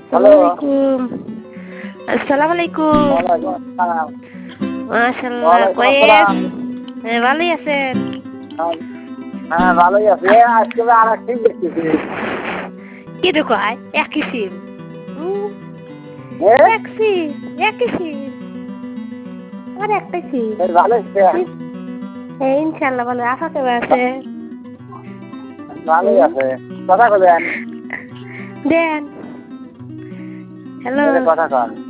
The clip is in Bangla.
হ্যালো। আসসালামু আলাইকুম। ওয়ালাইকুম আসসালাম। মাশাআল্লাহ ওয়ালাইকুম কয়েস আসসালাম। ভালোই আছেন? হ্যাঁ, হ্যাঁ ভালোই আছি। আজকে আর ঠিক দেখতেছি। কি রে কয় একই সিম এ একই সিম আর একটাই সিম ভালো আছেন? ইনশাল্লাহ ভালো আশা কেমন আছে? ভালোই আছে। কথা বলেন। দেন হ্যালো কথা কন।